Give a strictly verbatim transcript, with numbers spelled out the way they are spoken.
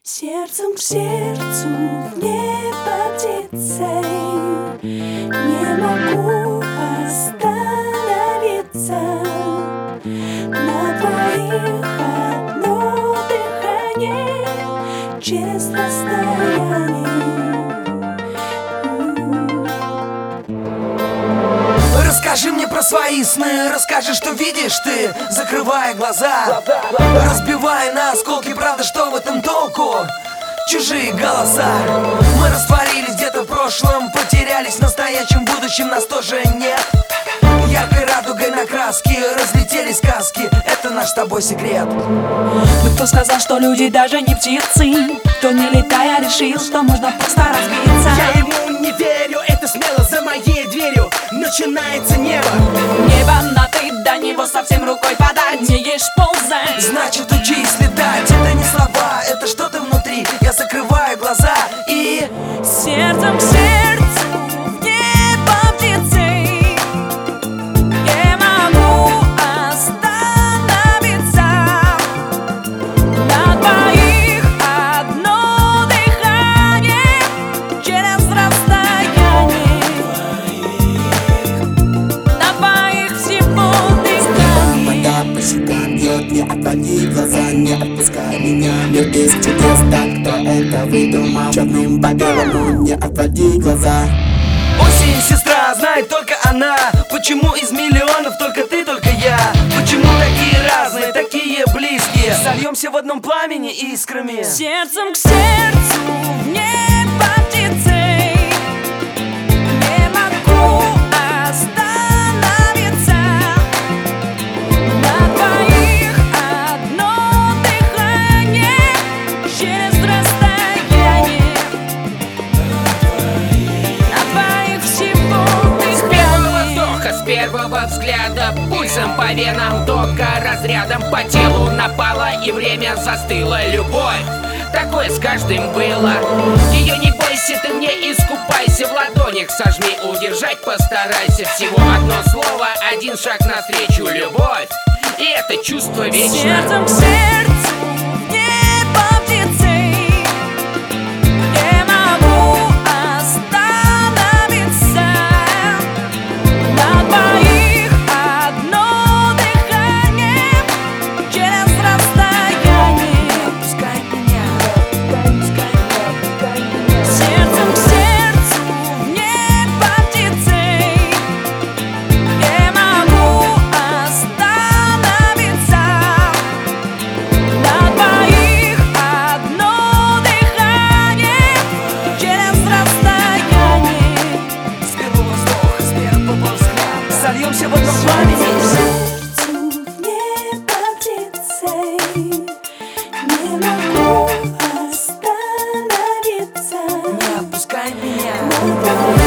Сердцем к сердцу в небо птицей не могу остановиться. На твоих одно дыхание через расстояние. Расскажи мне про свои сны, расскажи, что видишь ты, закрывая глаза, разбивая на осколки, правда, что в этом толку? Чужие голоса. Мы растворились где-то в прошлом, потерялись в настоящем, будущем нас тоже нет. Яркой радугой на краске разлетелись сказки, это наш с тобой секрет. Но кто сказал, что люди даже не птицы? Кто не летая решил, что можно просто разбиться? Я ему не верю, это смело за моей дверью начинается небо. Небо на ты, до него совсем рукой подать. Умеешь ползать, значит учись летать. Это не слова, это что-то внутри. Я закрываю глаза и сердцем к сердцу в небо птицей не могу остановиться. На двоих одно дыхание через расстояние. На двоих всего дыхание. Вода по щекам бьет, не отводи глаза, не отпускай меня. Мир без чудес, так кто это выдумал? Черным по белому, не отводи глаза. осень, сестра, знает только она. Почему из миллионов только ты, только я? Почему такие разные, такие близкие? Сольемся в одном пламени искрами. Сердцем к сердцу в небо птицей не могу остановиться. На двоих одно дыхание через расстояние. На двоих всего С первого дыхание. вздоха, с первого взгляда, пульсом по венам, тока разрядом по телу напала, и время застыло. Любовь, такое с каждым было. Ее не бойся, ты мне искупайся, в ладонях сожми, удержать постарайся. Всего одно слово, один шаг навстречу. Любовь, и это чувство вечно. Сердцем к сердцу в небо птицей не могу остановиться. На двоих одно дыхание через расстояние. Пускай меня, пускай меня. Сердцем к сердцу в небо птицей не могу остановиться. На двоих одно дыхание через расстояние. С первого вздоха, с первого взгляда сольемся в одном пламени. Сердцу в небо птицей не могу остановиться. Не отпускай меня. На